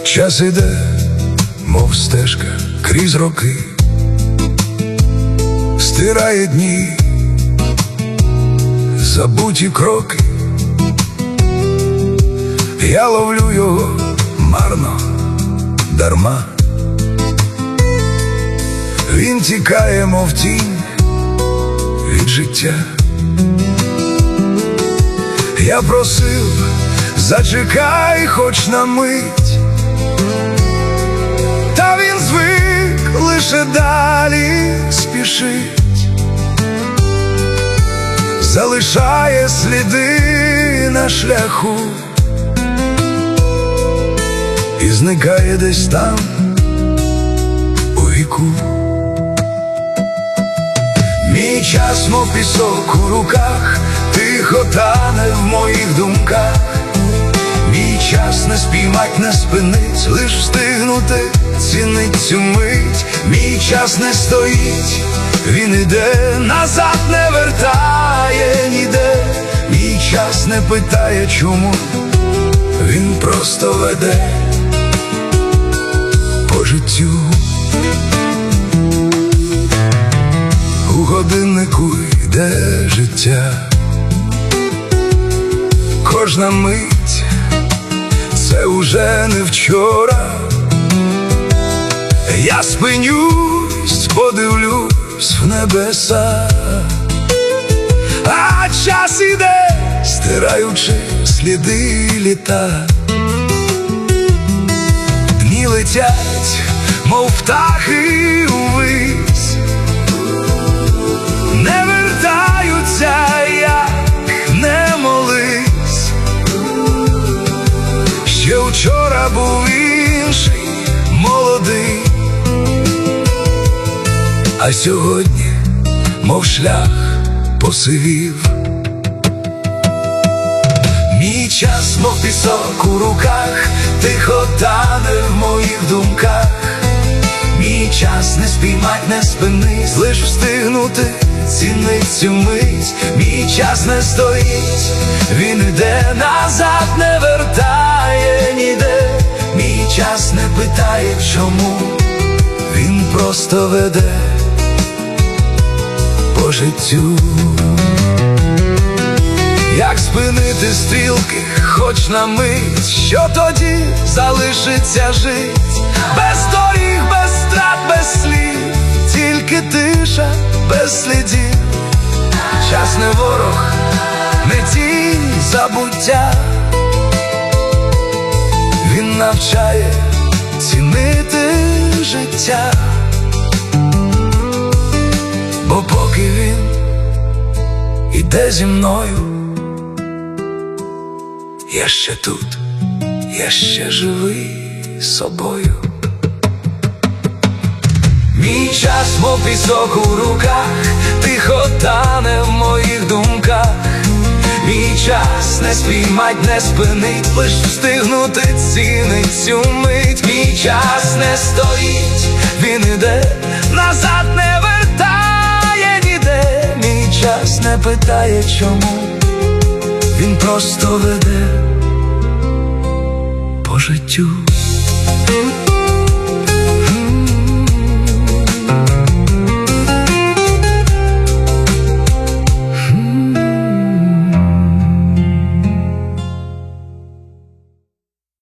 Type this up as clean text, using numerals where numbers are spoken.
Час іде, мов стежка крізь роки, стирає дні, забуті кроки. Я ловлю його марно, дарма. Він тікає, мов тінь від життя. Я просив, зачекай хоч на мить, та він звик лише далі спішить, залишає сліди на шляху і зникає десь там у віку. Мій час, мов пісок у руках, тихо тане в моїх думках. Мій час не спіймать, не спинить, лиш встигнути цінить цю мить. Мій час не стоїть, він іде, назад не вертає ніде. Мій час не питає чому, він просто веде по життю. У годиннику йде життя, кожна мить це уже не вчора. Я спинюсь, подивлюсь в небеса, а час іде, стираючи сліди літа. Дні летять, мов птахи увись, не вертаються, як не молись. Ще вчора був інший, молодий, а сьогодні, мов шлях, посивів. Мій час, мов пісок у руках, тихо тане в моїх думках. Мій час не спіймать, не спинить, лиш встигнути цінить цю мить. Мій час не стоїть, він іде, назад не вертає ніде. Мій час не питає чому, він просто веде по життю. Як спинити стрілки хоч на мить, що тоді залишиться жить? Без доріг, без страт, без слів, тільки тиша без слідів. Час не ворог, не тінь забуття, він навчає цінити життя. Бо поки він іде зі мною, я ще тут, я ще живий собою. Мій час, мов пісок у руках, тихо тане в моїх думках. Мій час не спіймать, не спинить, лиш встигнути цінить цю мить. Мій час не стоїть, він іде, назад не вертає ніде. Мій час не питає чому, він просто веде по життю.